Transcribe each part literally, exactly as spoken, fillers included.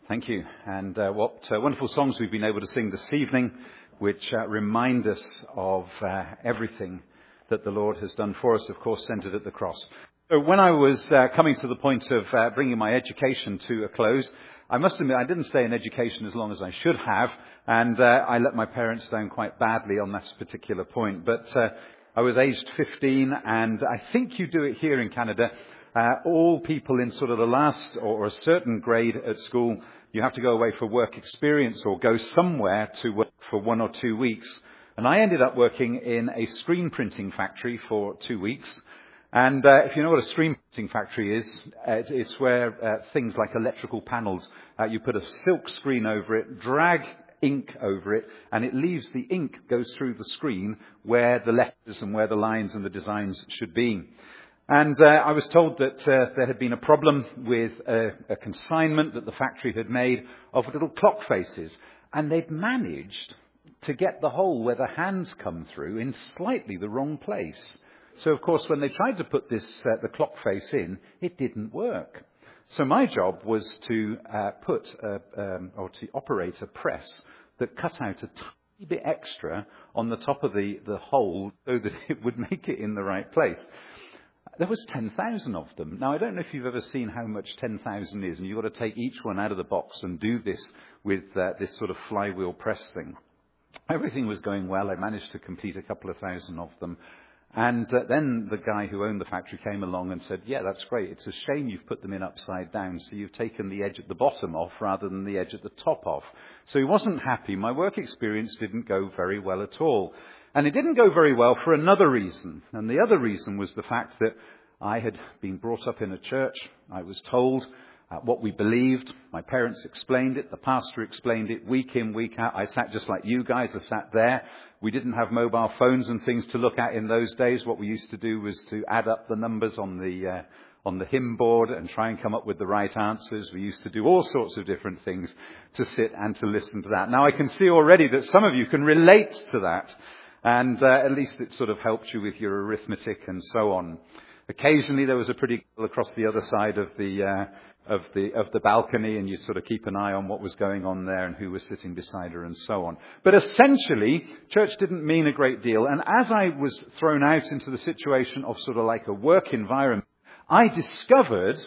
Thank you. And uh, what uh, wonderful songs we've been able to sing this evening, which uh, remind us of uh, everything that the Lord has done for us, of course, centered at the cross. So when I was uh, coming to the point of uh, bringing my education to a close, I must admit I didn't stay in education as long as I should have, and uh, I let my parents down quite badly on this particular point. But uh, I was aged fifteen, and I think you do it here in Canada. Uh, all people in sort of the last or a certain grade at school, you have to go away for work experience or go somewhere to work for one or two weeks. And I ended up working in a screen printing factory for two weeks. And uh, if you know what a screen printing factory is, uh, it's where uh, things like electrical panels, uh, you put a silk screen over it, drag ink over it, and it leaves the ink goes through the screen where the letters and where the lines and the designs should be. And uh, I was told that uh, there had been a problem with a, a consignment that the factory had made of little clock faces. And they'd managed to get the hole where the hands come through in slightly the wrong place. So, of course, when they tried to put this uh, the clock face in, it didn't work. So my job was to uh, put a, um, or to operate a press that cut out a tiny bit extra on the top of the, the hole so that it would make it in the right place. There was ten thousand of them. Now, I don't know if you've ever seen how much ten thousand is, and you've got to take each one out of the box and do this with uh, this sort of flywheel press thing. Everything was going well. I managed to complete a couple of thousand of them. And uh, then the guy who owned the factory came along and said, yeah, that's great. It's a shame you've put them in upside down, so you've taken the edge at the bottom off rather than the edge at the top off. So he wasn't happy. My work experience didn't go very well at all. And it didn't go very well for another reason. And the other reason was the fact that I had been brought up in a church. I was told uh, what we believed. My parents explained it. The pastor explained it week in, week out. I sat just like you guys. I sat there. We didn't have mobile phones and things to look at in those days. What we used to do was to add up the numbers on the uh, on the hymn board and try and come up with the right answers. We used to do all sorts of different things to sit and to listen to that. Now, I can see already that some of you can relate to that. And uh, at least it sort of helped you with your arithmetic and so on. Occasionally there was a pretty girl across the other side of the uh, of the of the balcony, and you'd sort of keep an eye on what was going on there and who was sitting beside her and so on. But essentially, church didn't mean a great deal. And as I was thrown out into the situation of sort of like a work environment, I discovered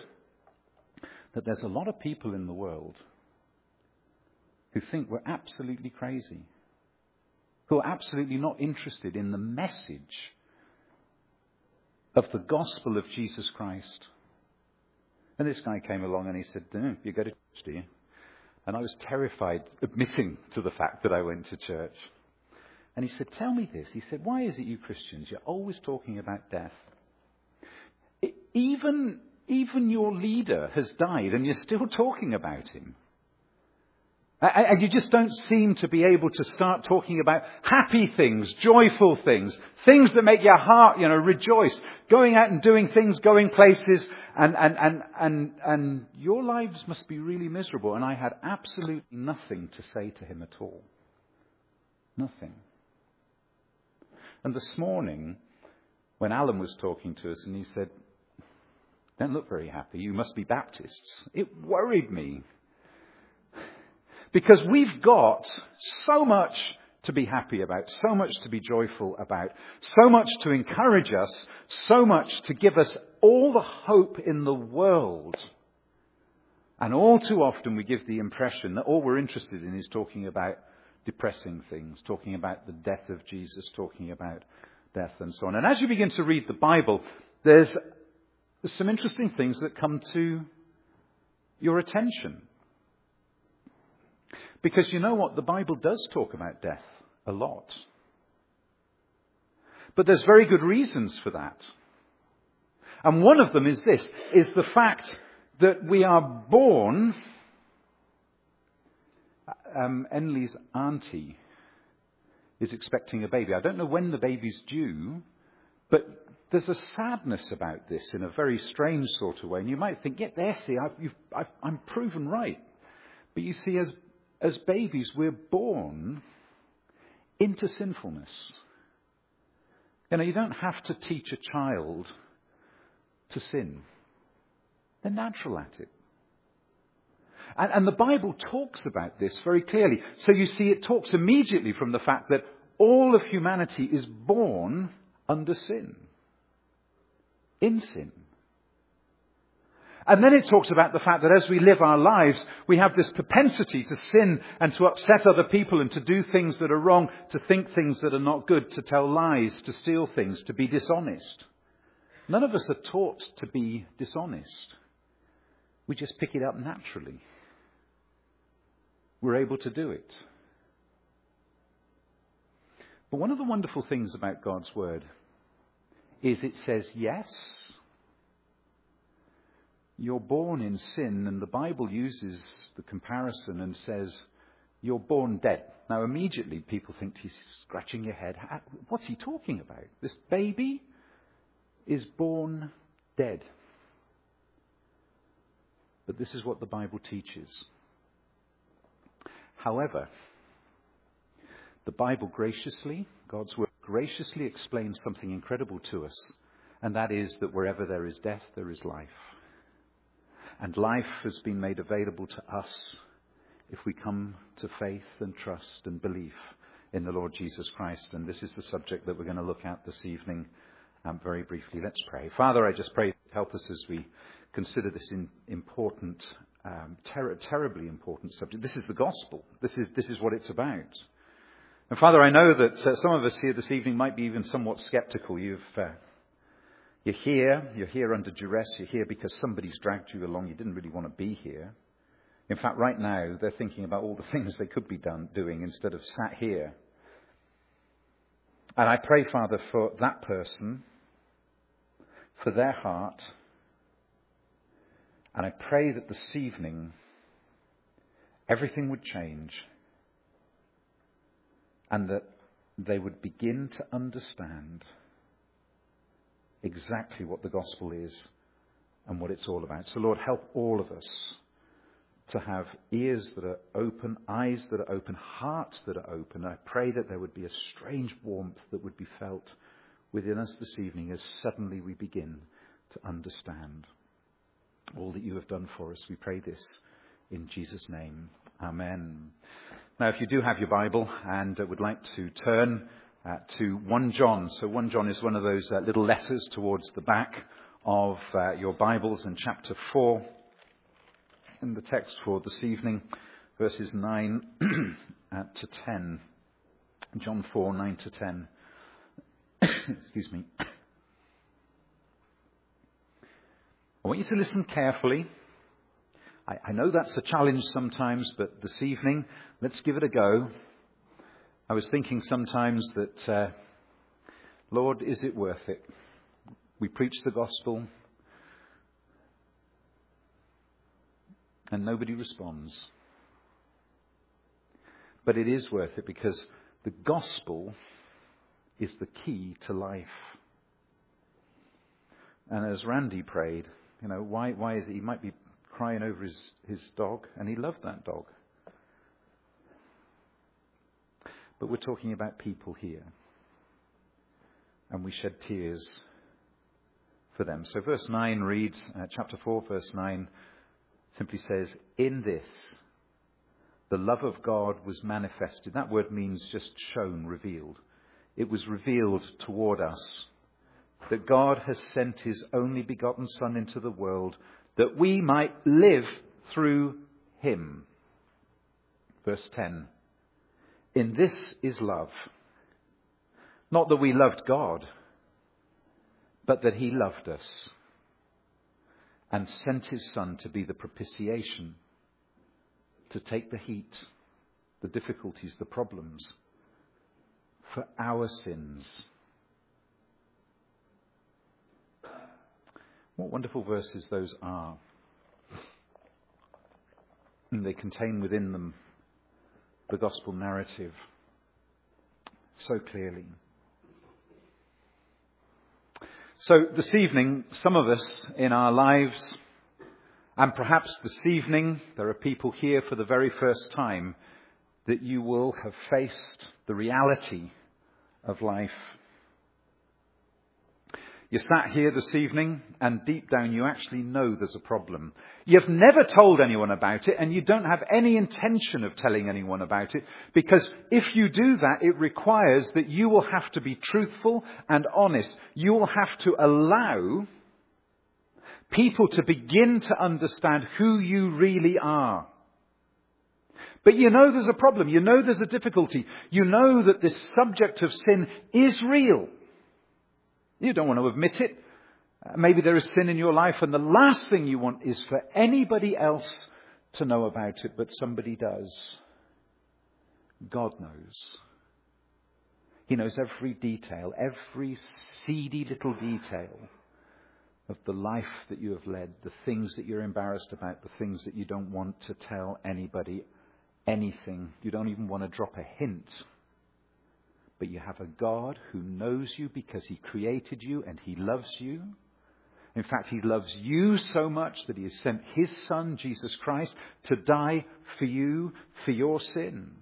that there's a lot of people in the world who think we're absolutely crazy, who are absolutely not interested in the message of the gospel of Jesus Christ. And this guy came along and he said, no, you go to church, do you? And I was terrified, admitting to the fact that I went to church. And he said, tell me this. He said, why is it you Christians, you're always talking about death? It, even, even your leader has died and you're still talking about him. And you just don't seem to be able to start talking about happy things, joyful things, things that make your heart, you know, rejoice, going out and doing things, going places, and, and, and, and, and your lives must be really miserable. And I had absolutely nothing to say to him at all. Nothing. And this morning, when Alan was talking to us and he said, don't look very happy, you must be Baptists, it worried me. Because we've got so much to be happy about, so much to be joyful about, so much to encourage us, so much to give us all the hope in the world. And all too often we give the impression that all we're interested in is talking about depressing things, talking about the death of Jesus, talking about death and so on. And as you begin to read the Bible, there's, there's some interesting things that come to your attention. Because you know what? The Bible does talk about death a lot. But there's very good reasons for that. And one of them is this, is the fact that we are born. Um, Enley's auntie is expecting a baby. I don't know when the baby's due, but there's a sadness about this in a very strange sort of way. And you might think, yeah, there, see, I've, you've, I've, I'm proven right. But you see, as As babies, we're born into sinfulness. You know, you don't have to teach a child to sin. They're natural at it. And, and the Bible talks about this very clearly. So you see, it talks immediately from the fact that all of humanity is born under sin. In sin. And then it talks about the fact that as we live our lives, we have this propensity to sin and to upset other people and to do things that are wrong, to think things that are not good, to tell lies, to steal things, to be dishonest. None of us are taught to be dishonest. We just pick it up naturally. We're able to do it. But one of the wonderful things about God's word is it says, yes, you're born in sin, and the Bible uses the comparison and says, you're born dead. Now, immediately people think he's scratching your head. What's he talking about? This baby is born dead. But this is what the Bible teaches. However, the Bible graciously, God's word graciously explains something incredible to us, and that is that wherever there is death, there is life. And life has been made available to us if we come to faith and trust and belief in the Lord Jesus Christ. And this is the subject that we're going to look at this evening um, very briefly. Let's pray. Father, I just pray, help us as we consider this in, important, um, ter- terribly important subject. This is the gospel. This is, this is what it's about. And Father, I know that uh, some of us here this evening might be even somewhat skeptical. You've... Uh, You're here, you're here under duress, you're here because somebody's dragged you along, you didn't really want to be here. In fact, right now, they're thinking about all the things they could be done doing instead of sat here. And I pray, Father, for that person, for their heart, and I pray that this evening, everything would change, and that they would begin to understand exactly what the gospel is and what it's all about. So Lord, help all of us to have ears that are open, eyes that are open, hearts that are open. I pray that there would be a strange warmth that would be felt within us this evening as suddenly we begin to understand all that you have done for us. We pray this in Jesus' name. Amen. Now, if you do have your Bible and uh, would like to turn Uh, to First John. So First John is one of those uh, little letters towards the back of uh, your Bibles, in chapter four. In the text for this evening, verses nine to ten. John four, nine to ten. Excuse me. I want you to listen carefully. I, I know that's a challenge sometimes, but this evening, let's give it a go. I was thinking sometimes that, uh, Lord, is it worth it? We preach the gospel and nobody responds. But it is worth it because the gospel is the key to life. And as Randy prayed, you know, why, why is it? He might be crying over his, his dog, and he loved that dog. But we're talking about people here. And we shed tears for them. So verse nine reads, uh, chapter four, verse nine, simply says, in this, the love of God was manifested. That word means just shown, revealed. It was revealed toward us that God has sent his only begotten Son into the world that we might live through him. Verse ten. In this is love. Not that we loved God, but that he loved us and sent his Son to be the propitiation, to take the heat, the difficulties, the problems for our sins. What wonderful verses those are. And they contain within them the gospel narrative so clearly. So this evening, some of us in our lives, and perhaps this evening, there are people here for the very first time, that you will have faced the reality of life. You sat here this evening and deep down you actually know there's a problem. You've never told anyone about it and you don't have any intention of telling anyone about it, because if you do that, it requires that you will have to be truthful and honest. You will have to allow people to begin to understand who you really are. But you know there's a problem. You know there's a difficulty. You know that this subject of sin is real. You don't want to admit it. Uh, maybe there is sin in your life, and the last thing you want is for anybody else to know about it, but somebody does. God knows. He knows every detail, every seedy little detail of the life that you have led, the things that you're embarrassed about, the things that you don't want to tell anybody anything. You don't even want to drop a hint. But you have a God who knows you because he created you and he loves you. In fact, he loves you so much that he has sent his son, Jesus Christ, to die for you, for your sin.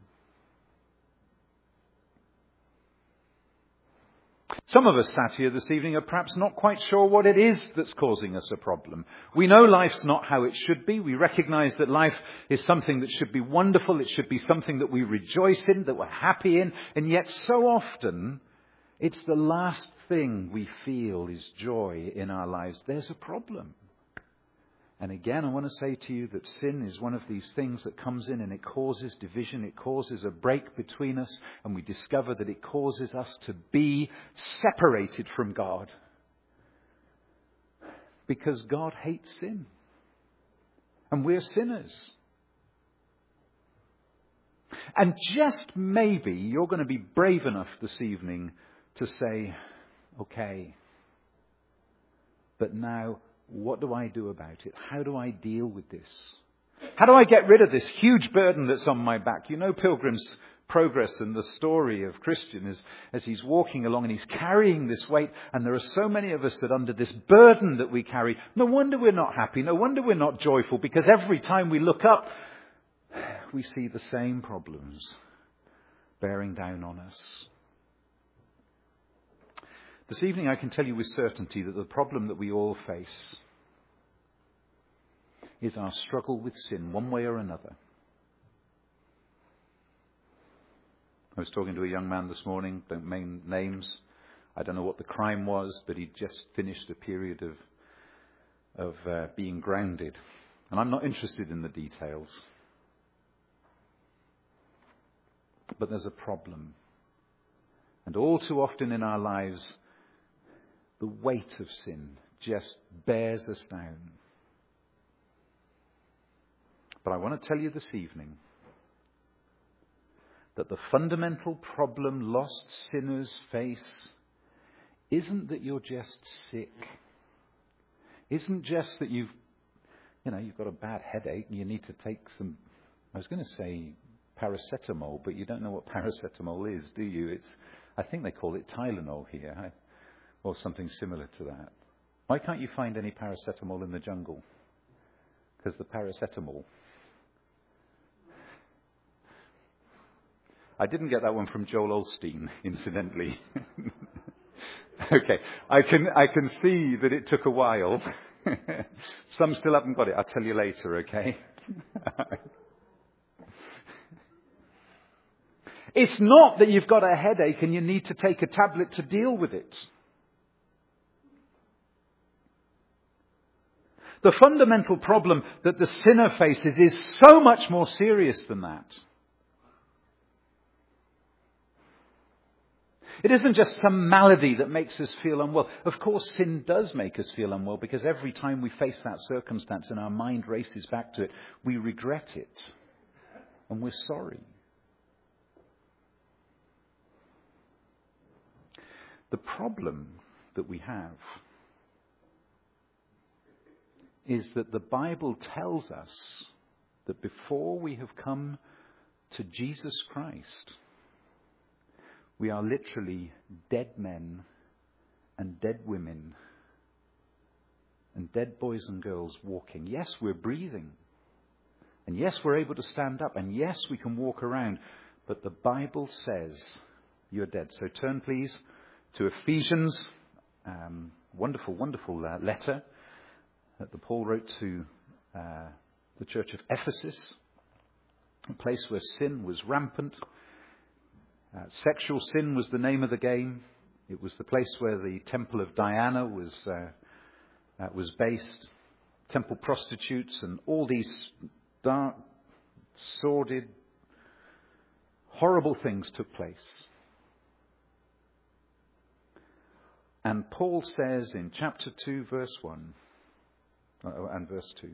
Some of us sat here this evening are perhaps not quite sure what it is that's causing us a problem. We know life's not how it should be. We recognize that life is something that should be wonderful. It should be something that we rejoice in, that we're happy in. And yet so often, it's the last thing we feel is joy in our lives. There's a problem. And again, I want to say to you that sin is one of these things that comes in and it causes division. It causes a break between us. And we discover that it causes us to be separated from God. Because God hates sin. And we're sinners. And just maybe you're going to be brave enough this evening to say, okay, but now, what do I do about it? How do I deal with this? How do I get rid of this huge burden that's on my back? You know Pilgrim's Progress and the story of Christian is as he's walking along and he's carrying this weight, and there are so many of us that under this burden that we carry, no wonder we're not happy, no wonder we're not joyful, because every time we look up, we see the same problems bearing down on us. This evening I can tell you with certainty that the problem that we all face is our struggle with sin, one way or another. I was talking to a young man this morning, don't name names. I don't know what the crime was, but he'd just finished a period of of uh, being grounded. And I'm not interested in the details. But there's a problem. And all too often in our lives, the weight of sin just bears us down. But I want to tell you this evening that the fundamental problem lost sinners face isn't that you're just sick. Isn't just that you've, you know, you've got a bad headache and you need to take some, I was going to say paracetamol, but you don't know what paracetamol is, do you? It's, I think they call it Tylenol here. I, Or something similar to that. Why can't you find any paracetamol in the jungle? Because the paracetamol. I didn't get that one from Joel Osteen, incidentally. Okay, I can I can see that it took a while. Some still haven't got it. I'll tell you later, okay? It's not that you've got a headache and you need to take a tablet to deal with it. The fundamental problem that the sinner faces is so much more serious than that. It isn't just some malady that makes us feel unwell. Of course, sin does make us feel unwell, because every time we face that circumstance and our mind races back to it, we regret it. And we're sorry. The problem that we have is that the Bible tells us that before we have come to Jesus Christ, we are literally dead men and dead women and dead boys and girls walking. Yes, we're breathing. And yes, we're able to stand up. And yes, we can walk around. But the Bible says you're dead. So turn, please, to Ephesians um, wonderful, wonderful uh, letter that the Paul wrote to uh, the church of Ephesus, a place where sin was rampant. Uh, sexual sin was the name of the game. It was the place where the temple of Diana was uh, uh, was based. Temple prostitutes and all these dark, sordid, horrible things took place. And Paul says in chapter two, verse one, and verse two,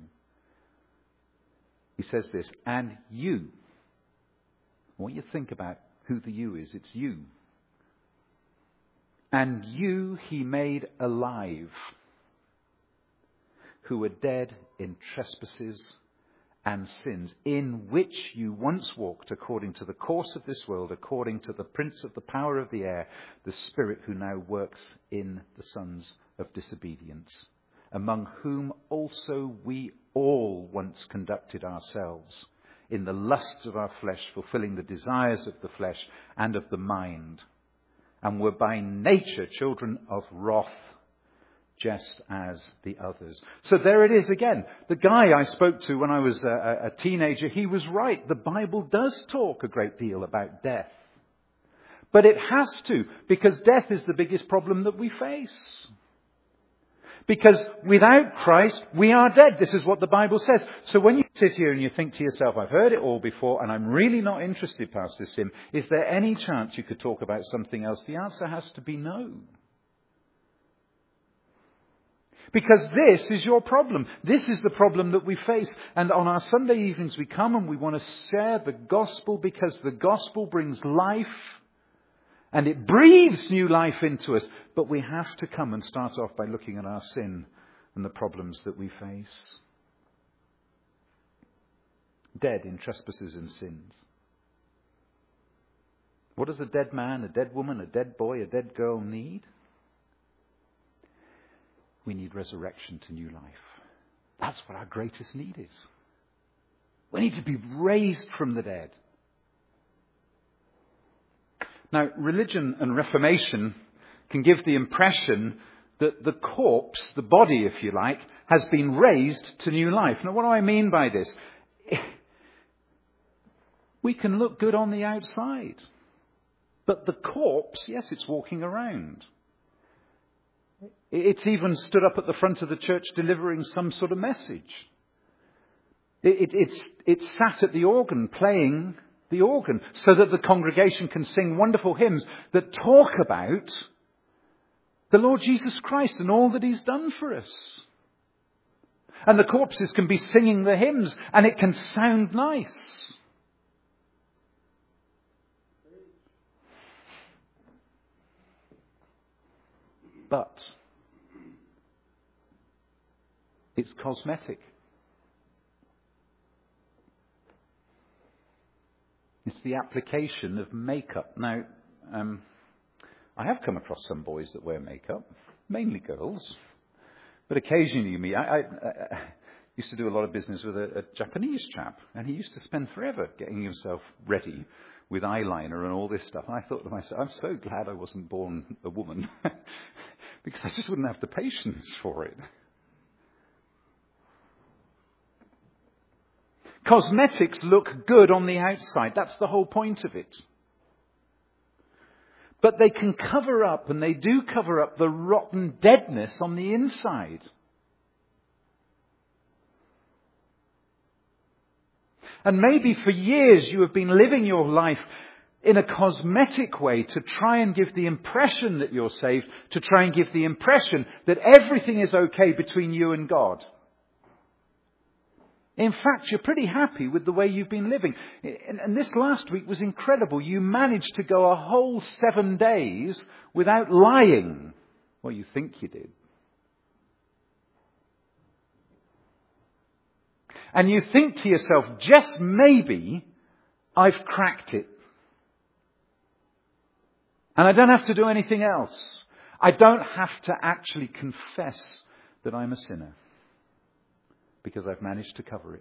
he says this, and you, I want you to think about who the you is, it's you. And you he made alive, who were dead in trespasses and sins, in which you once walked according to the course of this world, according to the prince of the power of the air, the spirit who now works in the sons of disobedience, among whom also we all once conducted ourselves in the lusts of our flesh, fulfilling the desires of the flesh and of the mind, and were by nature children of wrath, just as the others. So there it is again. The guy I spoke to when I was a, a teenager, he was right. The Bible does talk a great deal about death. But it has to, because death is the biggest problem that we face. Because without Christ, we are dead. This is what the Bible says. So when you sit here and you think to yourself, I've heard it all before and I'm really not interested, Pastor Sim, is there any chance you could talk about something else? The answer has to be no. Because this is your problem. This is the problem that we face. And on our Sunday evenings we come and we want to share the gospel because the gospel brings life and it breathes new life into us. But we have to come and start off by looking at our sin and the problems that we face. Dead in trespasses and sins. What does a dead man, a dead woman, a dead boy, a dead girl need? We need resurrection to new life. That's what our greatest need is. We need to be raised from the dead. Now, religion and Reformation can give the impression that the corpse, the body, if you like, has been raised to new life. Now, what do I mean by this? We can look good on the outside. But the corpse, yes, it's walking around. It's even stood up at the front of the church delivering some sort of message. It, it, it's, it's sat at the organ playing the organ so that the congregation can sing wonderful hymns that talk about the Lord Jesus Christ and all that he's done for us. And the corpses can be singing the hymns and it can sound nice. But it's cosmetic. It's the application of makeup. Now, um, I have come across some boys that wear makeup, mainly girls, but occasionally you meet. I, I, I used to do a lot of business with a, a Japanese chap, and he used to spend forever getting himself ready with eyeliner and all this stuff. And I thought to myself, I'm so glad I wasn't born a woman, because I just wouldn't have the patience for it. Cosmetics look good on the outside. That's the whole point of it. But they can cover up, and they do cover up, the rotten deadness on the inside. And maybe for years you have been living your life in a cosmetic way to try and give the impression that you're saved, to try and give the impression that everything is okay between you and God. In fact, you're pretty happy with the way you've been living. And this last week was incredible. You managed to go a whole seven days without lying. Well, you think you did. And you think to yourself, just maybe I've cracked it. And I don't have to do anything else. I don't have to actually confess that I'm a sinner. Because I've managed to cover it.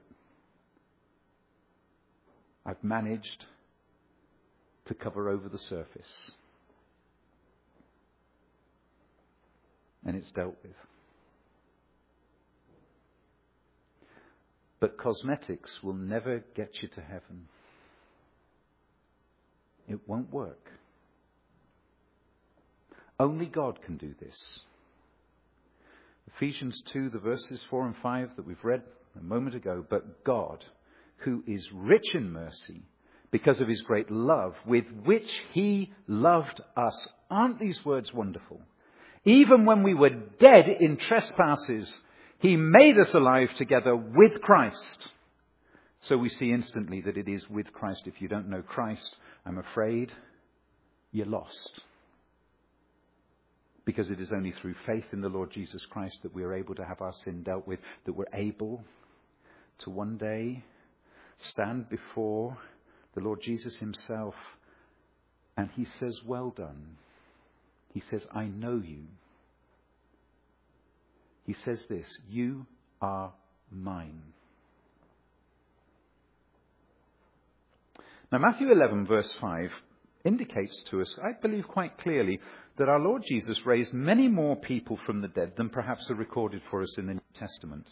I've managed to cover over the surface. and it's dealt with. But cosmetics will never get you to heaven. It won't work. Only God can do this. Ephesians two, the verses four and five that we've read a moment ago. But God, who is rich in mercy, because of his great love with which he loved us. Aren't these words wonderful? Even when we were dead in trespasses, he made us alive together with Christ. So we see instantly that it is with Christ. If you don't know Christ, I'm afraid you're lost. Because it is only through faith in the Lord Jesus Christ that we are able to have our sin dealt with, that we're able to one day stand before the Lord Jesus himself, and he says, well done. He says, I know you. He says this, you are mine. Now Matthew eleven verse five indicates to us, I believe quite clearly, that our Lord Jesus raised many more people from the dead than perhaps are recorded for us in the New Testament.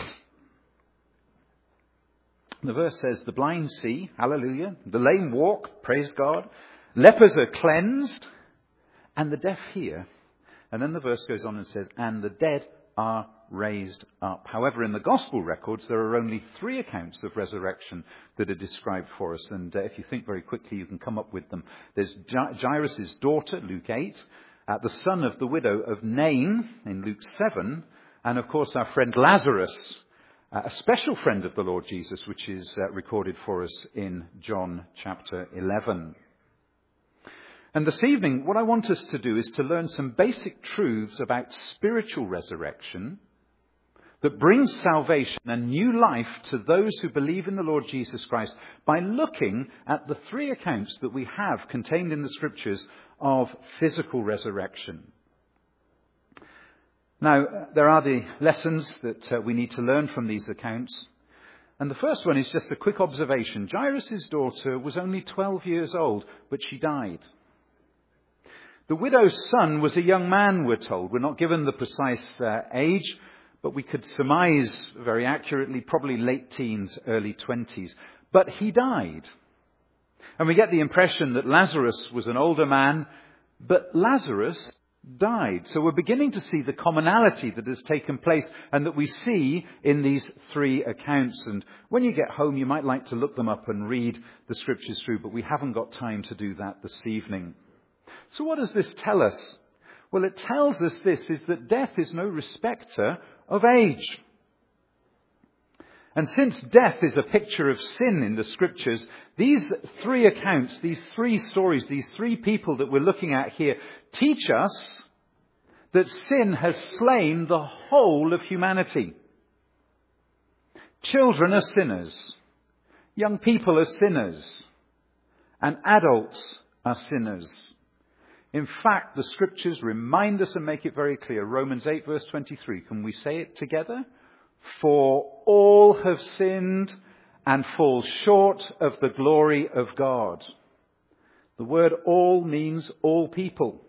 The verse says, the blind see, hallelujah, the lame walk, praise God, lepers are cleansed, and the deaf hear. And then the verse goes on and says, and the dead are raised up. However, in the gospel records, there are only three accounts of resurrection that are described for us. And uh, if you think very quickly, you can come up with them. There's J- Jairus' daughter, Luke eight, uh, the son of the widow of Nain in Luke seven, and of course our friend Lazarus, uh, a special friend of the Lord Jesus, which is uh, recorded for us in John chapter eleven. And this evening, what I want us to do is to learn some basic truths about spiritual resurrection that brings salvation and new life to those who believe in the Lord Jesus Christ by looking at the three accounts that we have contained in the Scriptures of physical resurrection. Now, there are the lessons that uh, we need to learn from these accounts. And the first one is just a quick observation. Jairus' daughter was only twelve years old, but she died. The widow's son was a young man, we're told. We're not given the precise uh, age, but we could surmise very accurately, probably late teens, early twenties. But he died. And we get the impression that Lazarus was an older man, but Lazarus died. So we're beginning to see the commonality that has taken place and that we see in these three accounts. And when you get home, you might like to look them up and read the Scriptures through, but we haven't got time to do that this evening. So what does this tell us? Well, it tells us this, is that death is no respecter of age. And since death is a picture of sin in the Scriptures, these three accounts, these three stories, these three people that we're looking at here teach us that sin has slain the whole of humanity. Children are sinners. Young people are sinners. And adults are sinners. In fact, the Scriptures remind us and make it very clear. Romans eight verse twenty-three. Can we say it together? For all have sinned and fall short of the glory of God. The word all means all people.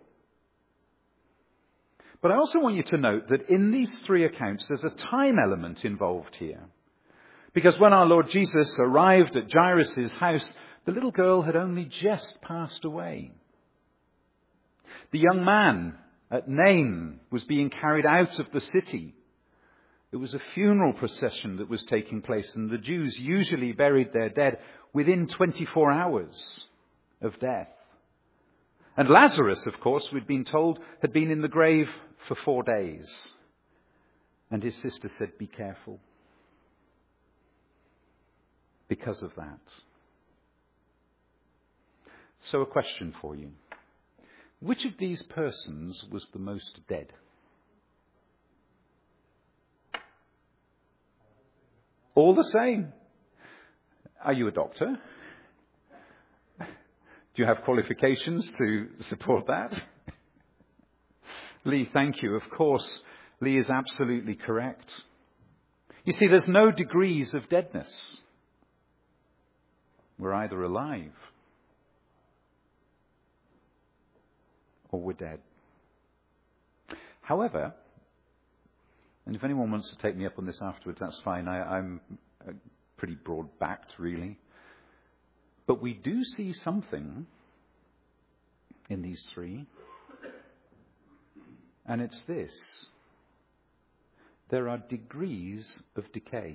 But I also want you to note that in these three accounts, there's a time element involved here. Because when our Lord Jesus arrived at Jairus' house, the little girl had only just passed away. The young man at Nain was being carried out of the city. It was a funeral procession that was taking place, and the Jews usually buried their dead within twenty-four hours of death. And Lazarus, of course, we'd been told, had been in the grave for four days. And his sister said, be careful. Because of that. So a question for you. Which of these persons was the most dead? All the same. Are you a doctor? Do you have qualifications to support that? Lee, thank you. Of course, Lee is absolutely correct. You see, there's no degrees of deadness. We're either alive or we're dead. However, and if anyone wants to take me up on this afterwards, that's fine. I, I'm uh, pretty broad-backed, really. But we do see something in these three, and it's this. There are degrees of decay.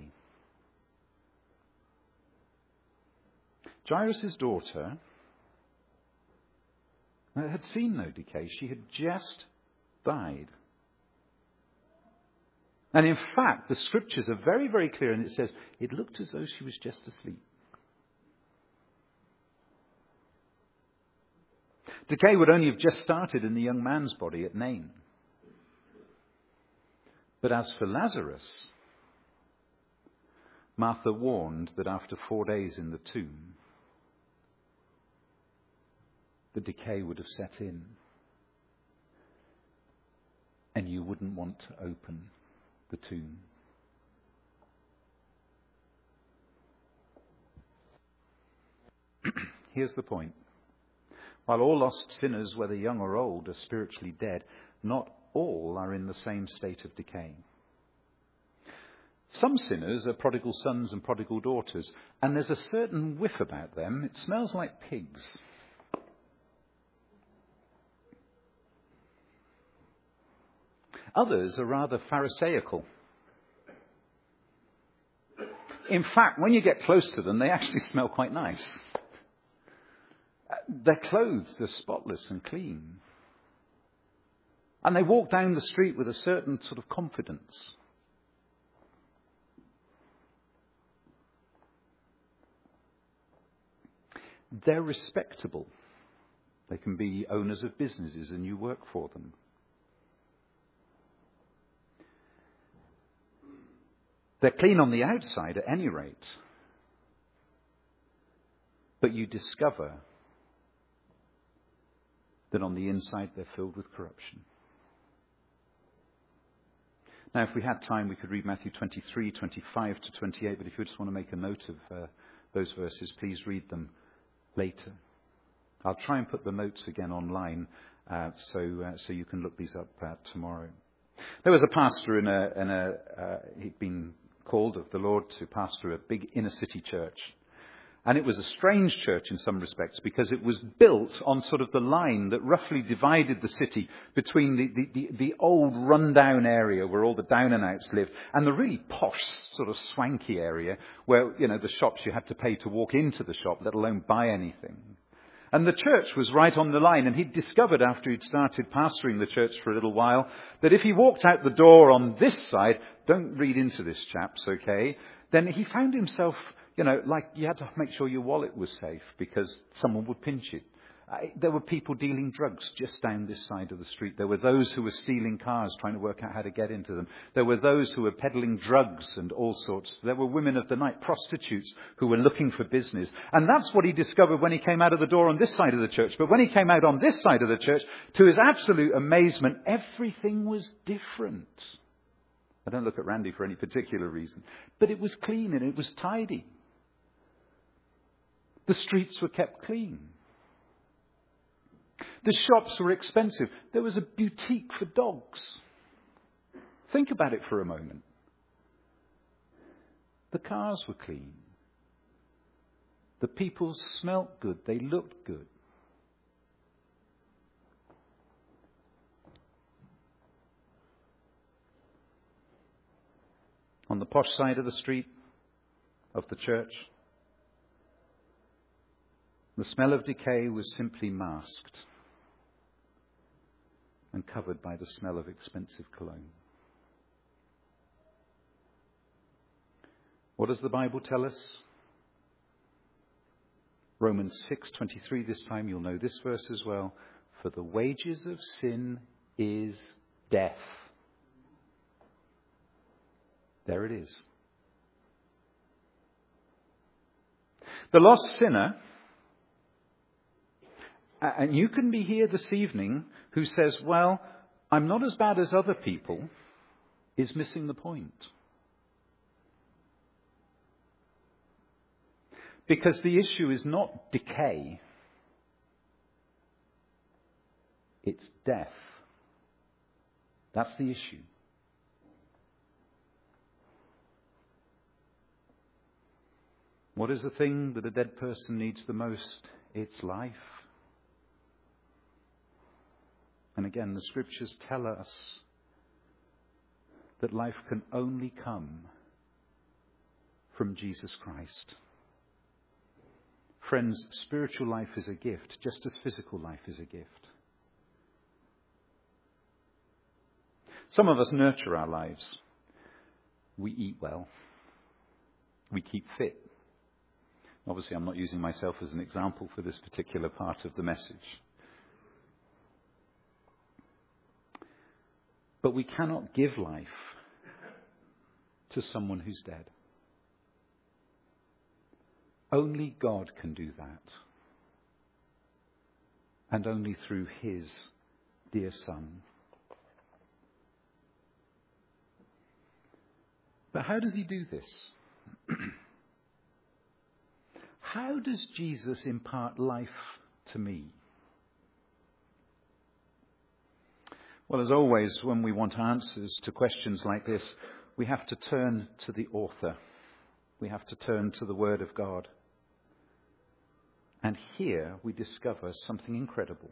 Jairus' daughter had seen no decay. She had just died. And in fact, the scriptures are very, very clear, and it says it looked as though she was just asleep. Decay would only have just started in the young man's body at Nain. But as for Lazarus, Martha warned that after four days in the tomb, the decay would have set in, and you wouldn't want to open the tomb. Here's the point. While all lost sinners, whether young or old, are spiritually dead, not all are in the same state of decay. Some sinners are prodigal sons and prodigal daughters, and there's a certain whiff about them. It smells like pigs. Others are rather pharisaical. In fact, when you get close to them, they actually smell quite nice. Their clothes are spotless and clean. And they walk down the street with a certain sort of confidence. They're respectable. They can be owners of businesses and you work for them. They're clean on the outside at any rate. But you discover that on the inside they're filled with corruption. Now, if we had time, we could read Matthew twenty-three, twenty-five to twenty-eight, but if you just want to make a note of uh, those verses, please read them later. I'll try and put the notes again online uh, so uh, so you can look these up uh, tomorrow. There was a pastor in a, in a uh, he'd been called of the Lord to pastor a big inner city church. And it was a strange church in some respects because it was built on sort of the line that roughly divided the city between the, the, the, the old rundown area where all the down and outs lived and the really posh sort of swanky area where, you know, the shops you had to pay to walk into the shop, let alone buy anything. And the church was right on the line, and he'd discovered after he'd started pastoring the church for a little while that if he walked out the door on this side, don't read into this, chaps, okay, then he found himself, you know, like you had to make sure your wallet was safe because someone would pinch it. Uh, there were people dealing drugs just down this side of the street. There were those who were stealing cars, trying to work out how to get into them. There were those who were peddling drugs and all sorts. There were women of the night, prostitutes, who were looking for business. And that's what he discovered when he came out of the door on this side of the church. But when he came out on this side of the church, to his absolute amazement, everything was different. I don't look at Randy for any particular reason. But it was clean and it was tidy. The streets were kept clean. The shops were expensive. There was a boutique for dogs. Think about it for a moment. The cars were clean. The people smelt good. They looked good. On the posh side of the street of the church, the smell of decay was simply masked and covered by the smell of expensive cologne. What does the Bible tell us? Romans six twenty-three, this time you'll know this verse as well. For the wages of sin is death. There it is. The lost sinner, and you can be here this evening, who says, well, I'm not as bad as other people, is missing the point. Because the issue is not decay. It's death That's the issue. What is the thing that a dead person needs the most? It's life. And again, the scriptures tell us that life can only come from Jesus Christ. Friends, spiritual life is a gift, just as physical life is a gift. Some of us nurture our lives. We eat well. We keep fit. Obviously, I'm not using myself as an example for this particular part of the message. But we cannot give life to someone who's dead. Only God can do that. And only through his dear Son. But how does he do this? How does Jesus impart life to me? Well, as always, when we want answers to questions like this, we have to turn to the author. We have to turn to the Word of God. And here we discover something incredible.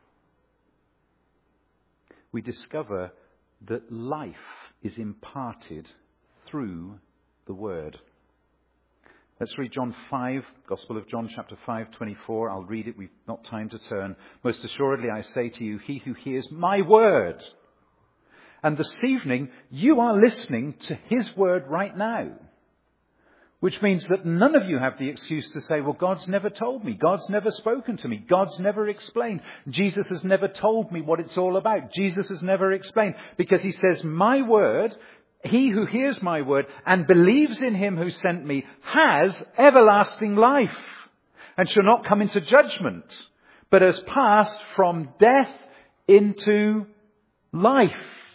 We discover that life is imparted through the Word. Let's read John five, Gospel of John, chapter five, twenty-four. I'll read it. We've not time to turn. Most assuredly, I say to you, he who hears my word. And this evening, you are listening to his word right now. Which means that none of you have the excuse to say, well, God's never told me. God's never spoken to me. God's never explained. Jesus has never told me what it's all about. Jesus has never explained. Because he says, my word, he who hears my word and believes in him who sent me has everlasting life and shall not come into judgment, but has passed from death into life.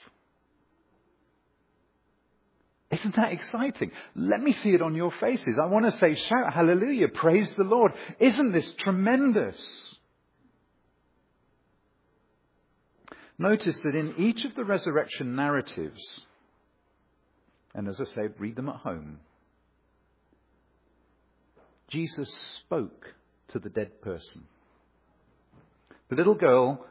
Isn't that exciting? Let me see it on your faces. I want to say, shout hallelujah, praise the Lord. Isn't this tremendous? Notice that in each of the resurrection narratives, and as I say, read them at home, Jesus spoke to the dead person. The little girl,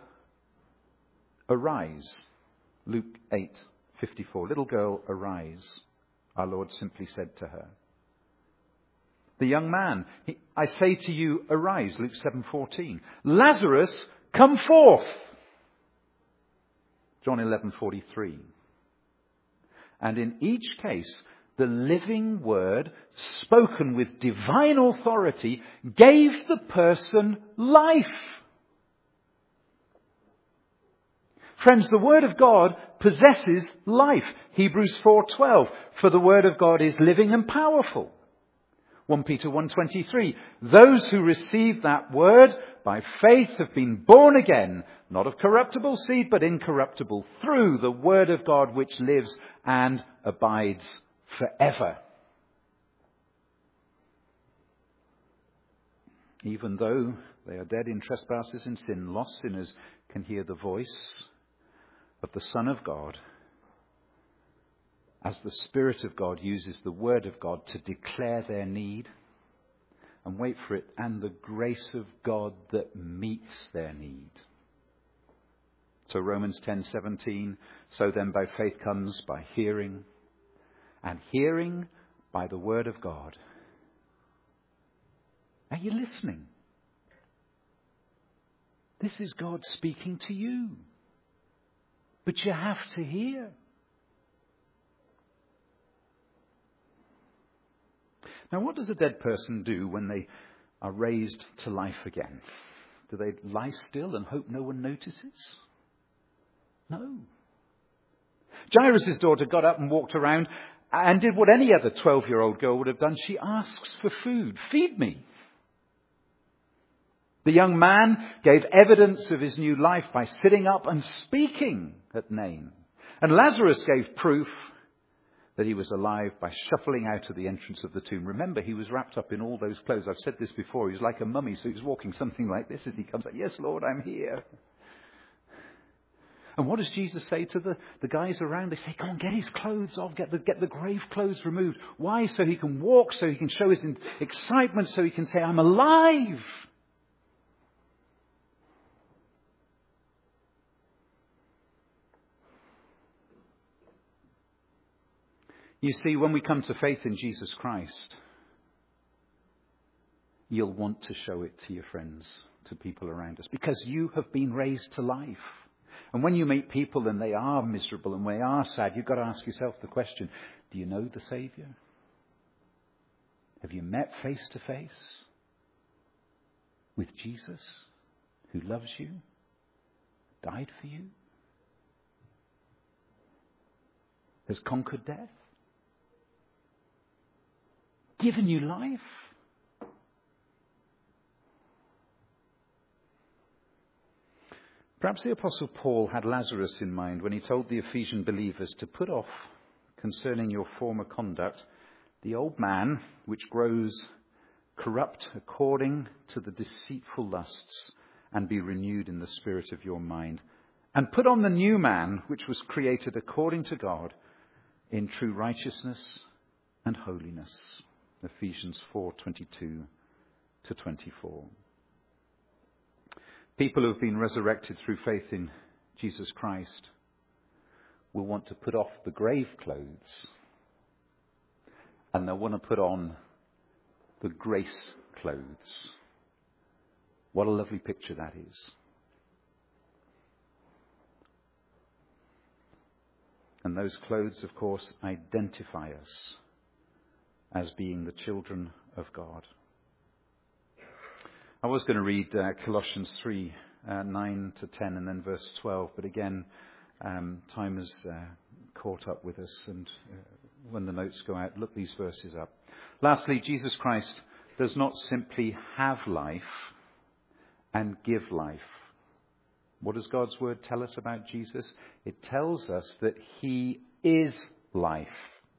arise. Luke eight fifty-four. Little girl, arise. Our Lord simply said to her. The young man, he, I say to you, arise. Luke seven fourteen. Lazarus, come forth. John eleven forty-three. And in each case, the living word, spoken with divine authority, gave the person life. Friends, the word of God possesses life. Hebrews four twelve. For the word of God is living and powerful. First Peter one twenty-three. Those who receive that word by faith have been born again, not of corruptible seed, but incorruptible, through the word of God which lives and abides forever. Even though they are dead in trespasses and sin, lost sinners can hear the voice of the Son of God as the Spirit of God uses the Word of God to declare their need. And wait for it, and the grace of God that meets their need. So Romans ten seventeen, so then by faith comes by hearing, and hearing by the Word of God. Are you listening? This is God speaking to you. But you have to hear. Now, what does a dead person do when they are raised to life again? Do they lie still and hope no one notices? No. Jairus' daughter got up and walked around and did what any other twelve-year-old girl would have done. She asks for food. Feed me. The young man gave evidence of his new life by sitting up and speaking at Nain. And Lazarus gave proof that he was alive by shuffling out of the entrance of the tomb. Remember, he was wrapped up in all those clothes. I've said this before. He was like a mummy, so he was walking something like this as he comes out. Yes, Lord, I'm here. And what does Jesus say to the, the guys around? They say, come on, get his clothes off, get the, get the grave clothes removed. Why? So he can walk, so he can show his excitement, so he can say, I'm alive. You see, when we come to faith in Jesus Christ, you'll want to show it to your friends, to people around us, because you have been raised to life. And when you meet people and they are miserable and they are sad, you've got to ask yourself the question, do you know the Saviour? Have you met face to face with Jesus, who loves you, died for you, has conquered death, given you life? Perhaps the Apostle Paul had Lazarus in mind when he told the Ephesian believers to put off, concerning your former conduct, the old man which grows corrupt according to the deceitful lusts, and be renewed in the spirit of your mind. And put on the new man which was created according to God in true righteousness and holiness. Ephesians four twenty-two to twenty-four. People who have been resurrected through faith in Jesus Christ will want to put off the grave clothes, and they'll want to put on the grace clothes. What a lovely picture that is. And those clothes, of course, identify us as being the children of God. I was going to read uh, Colossians three, uh, nine to ten, and then verse twelve. But again, um, time has uh, caught up with us. And uh, when the notes go out, look these verses up. Lastly, Jesus Christ does not simply have life and give life. What does God's word tell us about Jesus? It tells us that he is life.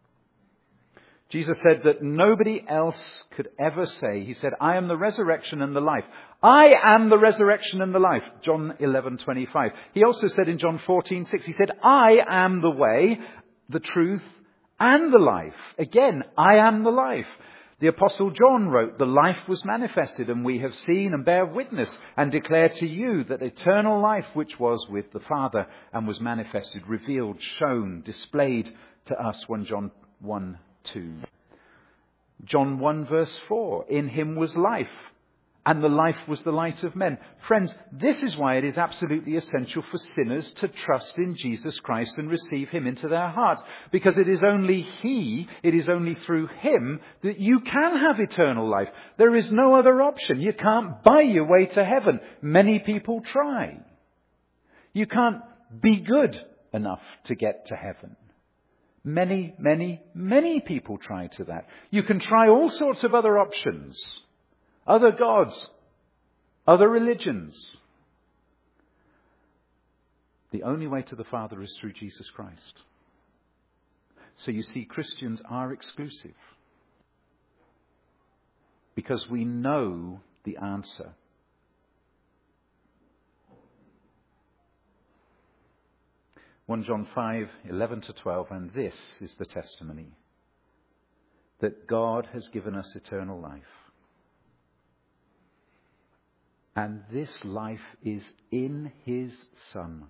Jesus said that nobody else could ever say, he said, I am the resurrection and the life. I am the resurrection and the life. John eleven twenty-five. He also said in John fourteen six, he said, I am the way, the truth, and the life. Again, I am the life. The Apostle John wrote, the life was manifested, and we have seen and bear witness and declare to you that eternal life which was with the Father and was manifested, revealed, shown, displayed to us. First John one two. John one verse four, in him was life, and the life was the light of men. Friends, this is why it is absolutely essential for sinners to trust in Jesus Christ and receive him into their hearts. Because it is only he, it is only through him that you can have eternal life. There is no other option. You can't buy your way to heaven. Many people try. You can't be good enough to get to heaven. Many, many, many people try to that. You can try all sorts of other options. Other gods. Other religions. The only way to the Father is through Jesus Christ. So you see, Christians are exclusive. Because we know the answer. First John five, eleven to twelve, and this is the testimony, that God has given us eternal life. And this life is in his Son.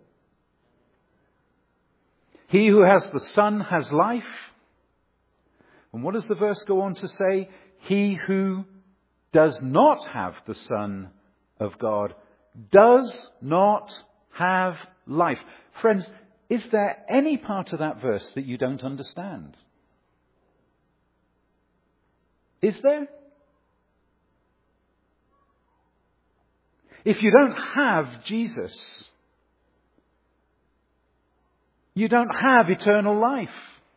He who has the Son has life. And what does the verse go on to say? He who does not have the Son of God does not have life. Friends, is there any part of that verse that you don't understand? Is there? If you don't have Jesus, you don't have eternal life.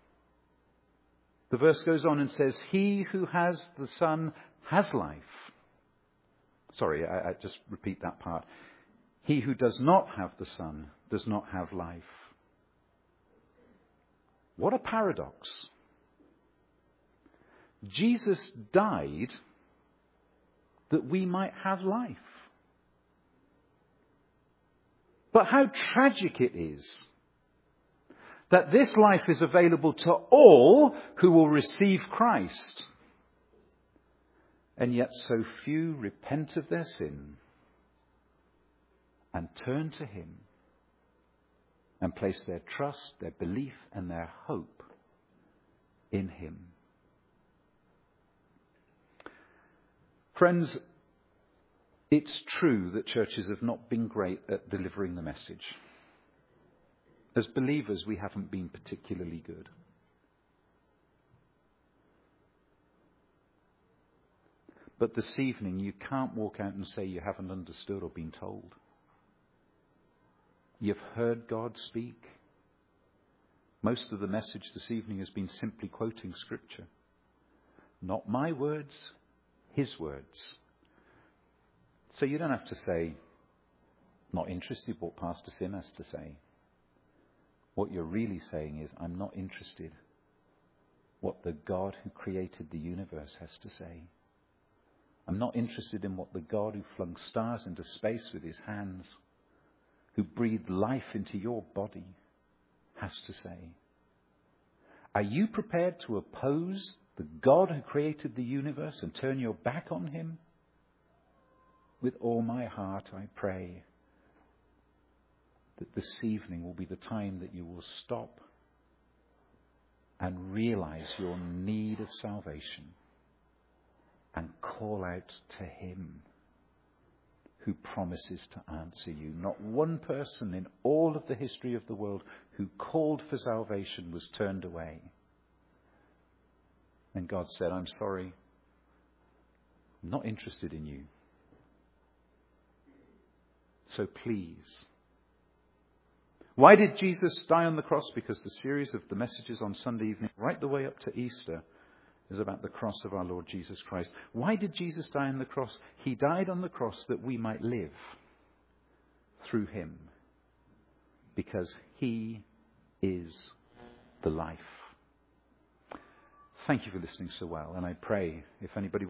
The verse goes on and says, he who has the Son has life. Sorry, I, I just repeat that part. He who does not have the Son does not have life. What a paradox. Jesus died that we might have life. But how tragic it is that this life is available to all who will receive Christ. And yet so few repent of their sin and turn to him and place their trust, their belief and their hope in him. Friends, it's true that churches have not been great at delivering the message. As believers, we haven't been particularly good. But this evening, you can't walk out and say you haven't understood or been told. You've heard God speak. Most of the message this evening has been simply quoting Scripture. Not my words, his words. So you don't have to say, not interested what Pastor Sim has to say. What you're really saying is, I'm not interested what the God who created the universe has to say. I'm not interested in what the God who flung stars into space with his hands, who breathed life into your body, has to say. Are you prepared to oppose the God who created the universe and turn your back on him? With all my heart, I pray that this evening will be the time that you will stop and realize your need of salvation and call out to him who promises to answer you. Not one person in all of the history of the world who called for salvation was turned away. And God said, I'm sorry, I'm not interested in you. So please. Why did Jesus die on the cross? Because the series of the messages on Sunday evening, right the way up to Easter, is about the cross of our Lord Jesus Christ. Why did Jesus die on the cross? He died on the cross that we might live through him. Because he is the life. Thank you for listening so well. And I pray if anybody